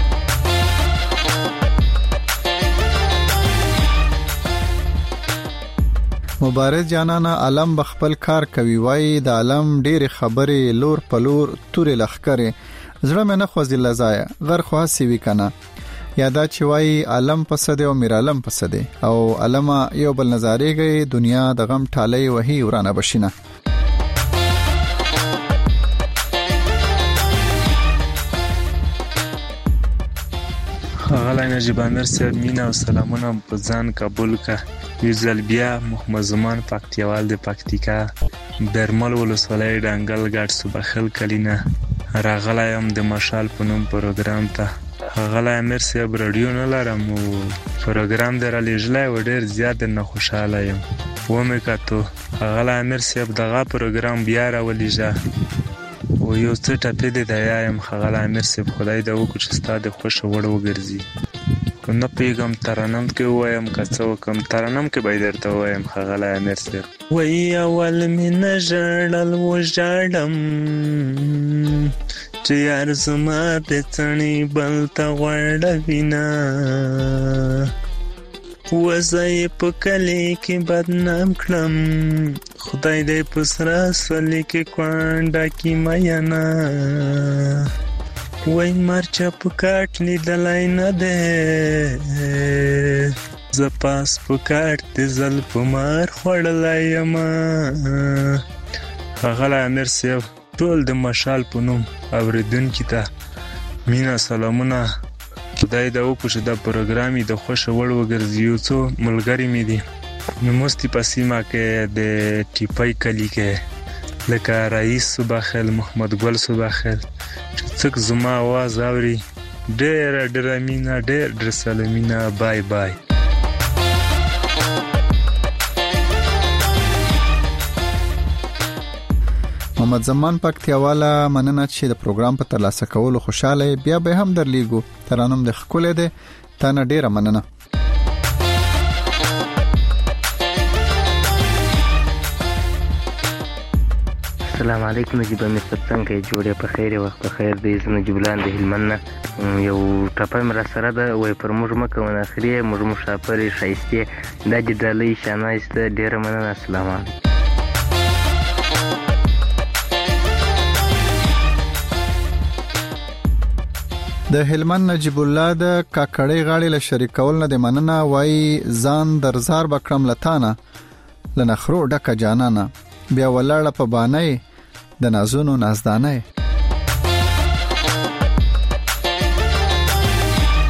مبارک جانانا علم بخپل کار کوي وای د علم ډېر خبرې لور پلور تورې لخکره زړه مې نه خوځي لزایا غر خو هسي وی کنه یادا چې وای علم پسده او میر علم پسده او علما یو بل نظریږي دنیا د غم ټاله وهي ورانه بشینه. غلای نجیب امیر صاحب مینا او سلامونه په ځان قبول کا یوزل بیا محمد زمان پکتیوال د پکتیکا برمل ولسوالۍ ډنګل ګډ صبحخل کلینه راغلایم د مشال په نوم پروګرام ته غلای امیر صاحب رادیو نه لرم او پروګرام درلېجلای و ډیر زیات نه خوشاله یم و مې کاتو غلای امیر صاحب دغه پروګرام بیا راولېجا او یو څه ټپې د دایم غلای امیر صاحب خدای د وکړ چې ستاده خوش وړ وګرځي نو پیغام ترانم کې وایم کڅو کم ترانم کې به درته وایم غلای امیر صاحب وای اول مې نژړل و ژړم چې یار زما پېڅنی بل ته غړوینا وزای په کلی کې بدنام کړم خدای دې پسرا سلی کې کوانډا کې میانا وای مرچا په کاټ لیدلای نه ده ز پاس په کاټ دې زل په مار خړلای ما غلا امیر صاحب ټول د مشال په نوم اوریدونکو ته مینا سلامونه خدای دا وکړي چې دا پروګرامي د خوش وړ وګرځي څو ملګری مې دي نو مستی پسیما کې د ټیپای کلی کې لکه رئیس صباخل محمد ګل صباخل چې څوک زما आवाज اوري ډېر ډېر مینا ډېر ډېر سلامونه بای بای. محمد زمان پکتیواله مننه چې د پروګرام په ترلاسه کولو خوشاله بیا به هم درلیګو ترانم د خکولې ده تانه ډیره مننه. السلام علیکم نجیب امیر صاحب څنګه جوړه په خیر وخت په خیر دې نجیب لان د هلمند یو ټپه مر سره ده وای پر موږ مکه ون اخري موږ مشاپرې شایسته د جدالي شانایسته ډیره مننه. السلام علیکم. د هلمند نجیب الله د کاکړی غاړي له شریکول نه د مننه وای ځان درزار بکرم لتانه لنخرو ډکه جانانه بیا ولاړه په بانای د نازونو نازدانه.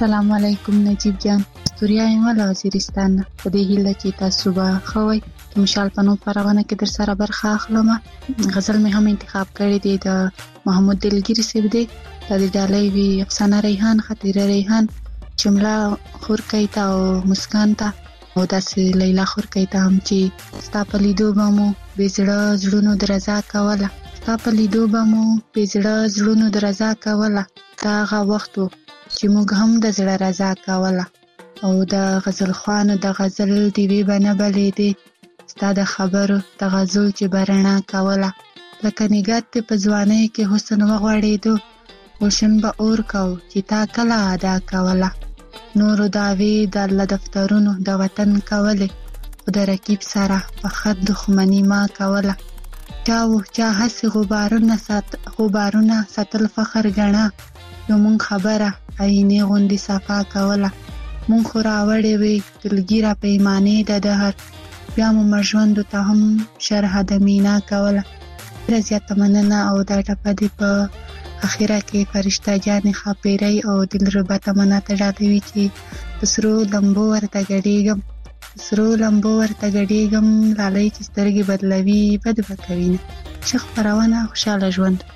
السلام علیکم نجیب جان، استوریا یم له وزیرستان. په دې هیله چې تاسو به خوي د مشال پنو پرونه کې در سره برخه اخلم. غزل مې هم انتخاب کړی دی د محمود دلګری سیب دی. د دې ډالۍ وی افسانه ریحان، خطیره ریحان، جمله خورکیتا او مسکان ته او داسې لیلا خورکیتا هم چې ستا په لیدو به مو بېزړه زړونو درزا کوله، ستا په لیدو به مو بېزړه زړونو درزا کوله. دا هغه وخت و چې موږ هم د زړه رضا کوله او د غزل خوانو د غزل دیوې به نه بلېدې، ستا د خبرو د غزل چې برنا کوله. لکه نګات ته په ځوانۍ کې حسن وغوړېدو، گلشن به اور کو چې تا کله ادا کوله. نورو دعوی د الله دفترونو د وطن کوله، خو د رقیب سره په خط دښمني ما کوله. چا و چا هسې غبارونه سات غبارونه ساتل فخر ګڼه، یو مونږ خبره عینې غوندې صفا کوله. مونږ خو راوړې وې دلګیره پیمانې د دهر، بیا مو مړژوندو ته هم شرح د مینا کوله. ډېره زیاته مننه او دا ټپه دې په اخره کې فرشته جانې ښاپیرۍ او دلربا تمنا ته ډالوي چې په سرو لمبو ورته ګډېږم، په سرو لمبو ورته ګډېږم، لالۍ چې سترګې بدلوي بد به کوي نه. ښه خپرونه، خوشحاله ژوند.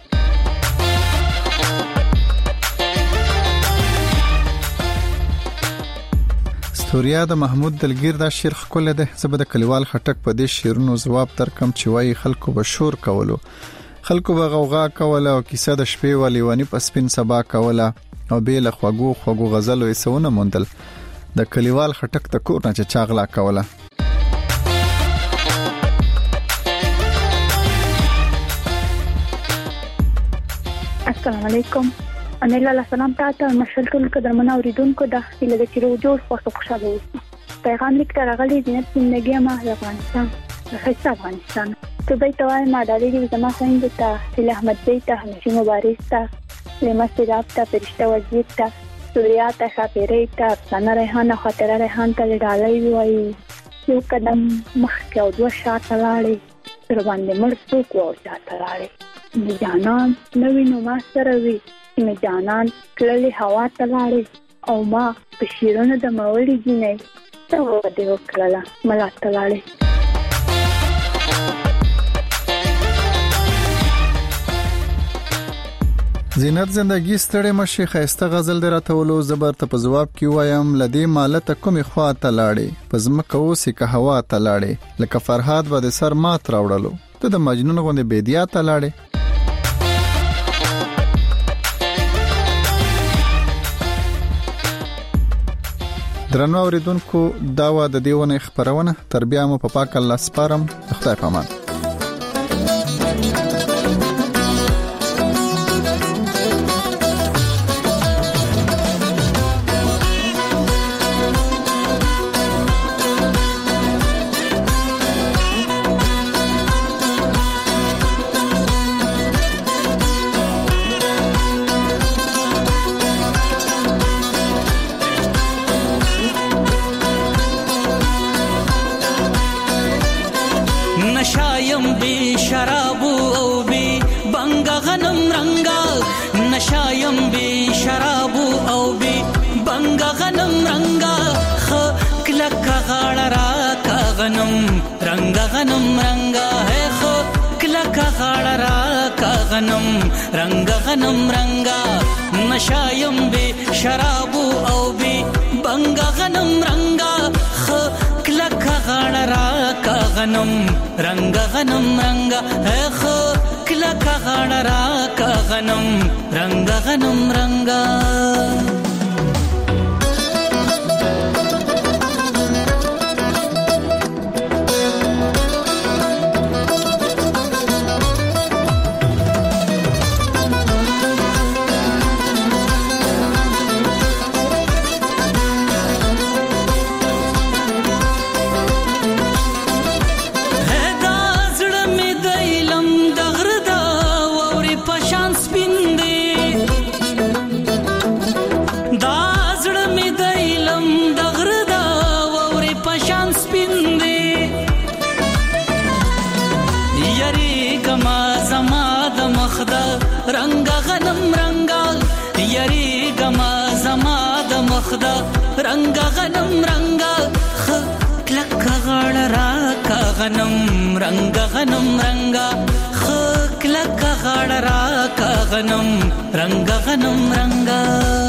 استوریا د محمود دلګیر دا شعر ښکلی دی. زه به د کلیوال خټک په دې شعرونو ځواب درکم چې وایي خلکو به شور کولو، خلکو به غوغا کوله او کیسه د شپې و لیونی په سپین سبا کوله او بې له خوږو خوږو غزلو یې څه ونه موندل. د کلیوال خټک د کور نه چې چا غلا کوله. السلام علیکم. امیل الله سلام تاسو مشل ټول قدرمن اوریدونکو د هیله د چیرو جوړ خوښ خوشاله اوسئ. پیغام لیک تر غلي زینت زندگی ما د افغانستان د خیسته افغانستان ته به توای ما د دې زما خويند ته هله احمد زید ته هشام مبارک ته لمس راب ته فرشته وزیر ته سوریا ته خاطرې ته افسانه ریحان خاطره ریحان ته ډالۍ وایي. یو قدم مخکې او دوه شاته لاړې تر باندې مړ څوک و شاته لاړې. د جانان نوې نو ما سره وي می جانان کللی هوا تلاړي او ما په شیرونو د مولي جنې ته ودی وکړه ملا تلاړي. زینت زندگی ستړې مشي خيسته غزل دراتولو زبر ته په جواب کې وایم لدی مالته کومې خوا ته لاړې په زمکه اوسې که هوا ته لاړې لکه فرهاد به د سر مات راوړلو ته د مجنون غوندې بيدیا ته لاړې. درنو اوریدونکو دا و د دیونه خبرونه تر بیا مو په پاک الله سپارم. خدای پامان. رنگ غنم رنگا نشایم بی شرابو او بی بنگا غنم رنگا خ کلک غاړ را کا غنم رنگ غنم رنگا خ کلک غاړ را کا غنم رنگ غنم رنگا. وخدا رنگا غنم رنگا خ کلک غړ را کا غنم رنگا غنم رنگا خ کلک غړ را کا غنم رنگا غنم رنگا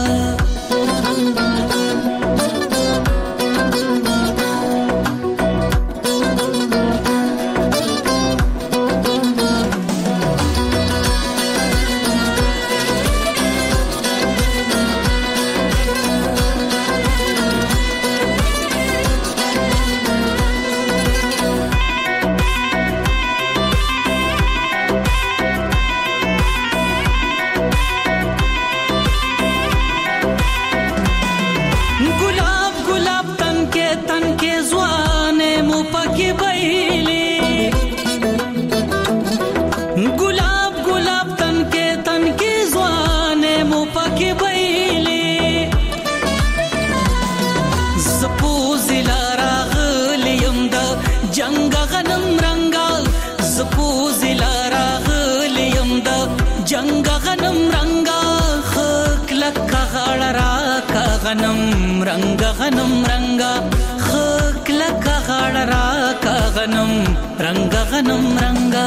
غنم رنگا غنم رنگا خک لکا غړ را کا غنم رنگا غنم رنگا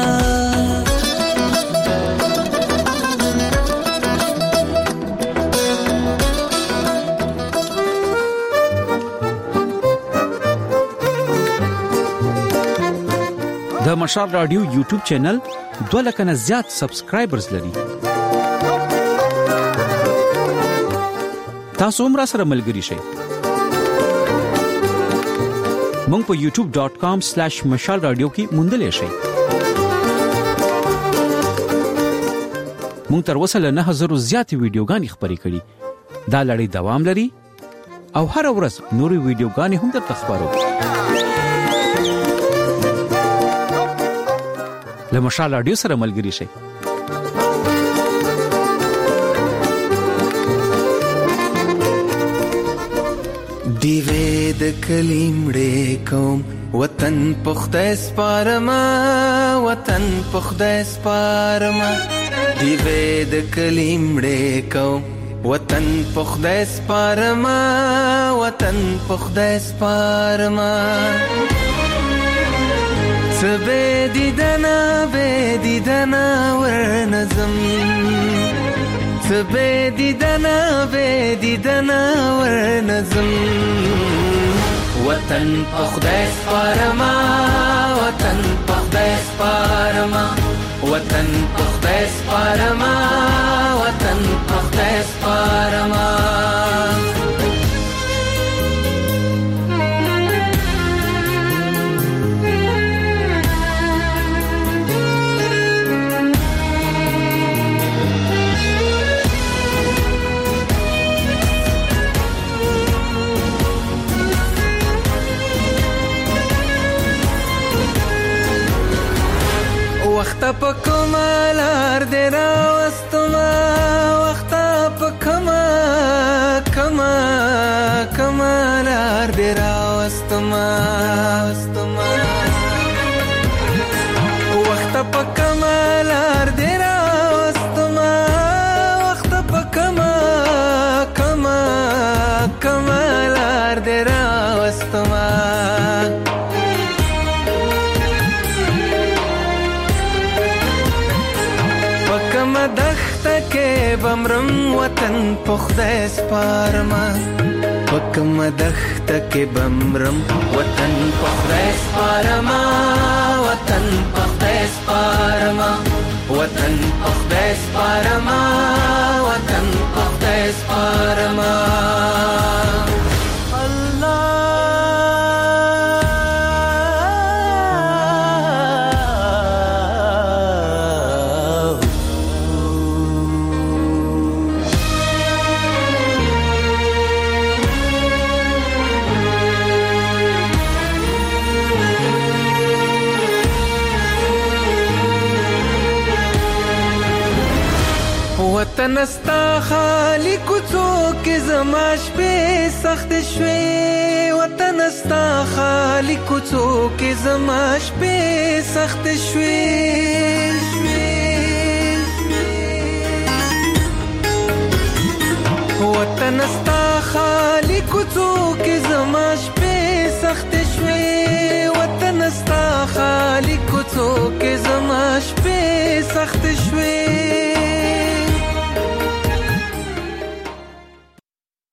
د مشال رادیو یوټیوب چینل دوه لکه نه زیات سبسکرایبرز لري. تاسو هم را سره ملګري شئ. مونږ په یوټیوب ډاٹ کام سلیش مشال رادیو کې موندلې شئ. مونږ تر اوسه له نه هزار زیاتې ویډیوګانې خپرې کړې. دا لړۍ دوام لري او هر ورځ نورې ویډیوګانې هم درته خپرو. له مشال رادیو سره ملګري شئ. دیوې د کلیمړې کوم وطن پخته سپارما وطن پخته سپارما دیوې د کلیمړې کوم وطن پخته سپارما وطن پخته سپارما سبه دیدنا به دیدنا ورنظم سبه دیدنا به دیدنا ورنظم وطن پخده سپارما وطن پخده سپارما وطن پخده سپارما وطن پخده سپارما وخت په کمالار دې راوستما وخت په کما کما کمالار دې راوستما وخت په کمالار دې راوستما وخت په کما کما کمالار دې راوستما دخته کې بمرم وطن پخده سپارما پکم دخته کې بمرم وطن پخده سپارما وطن پخده سپارما وطن پخده سپارما وطن پخده سپارما وطن استا خالی کوڅو کې زما شپې سخت شوې وطن استا خالی کوڅو کې زما شپې سخت شوې وطن استا خالی کوڅو کې زما شپې سخت شوې وطن ستا خالی کوڅو کې زما شپې سخت شوې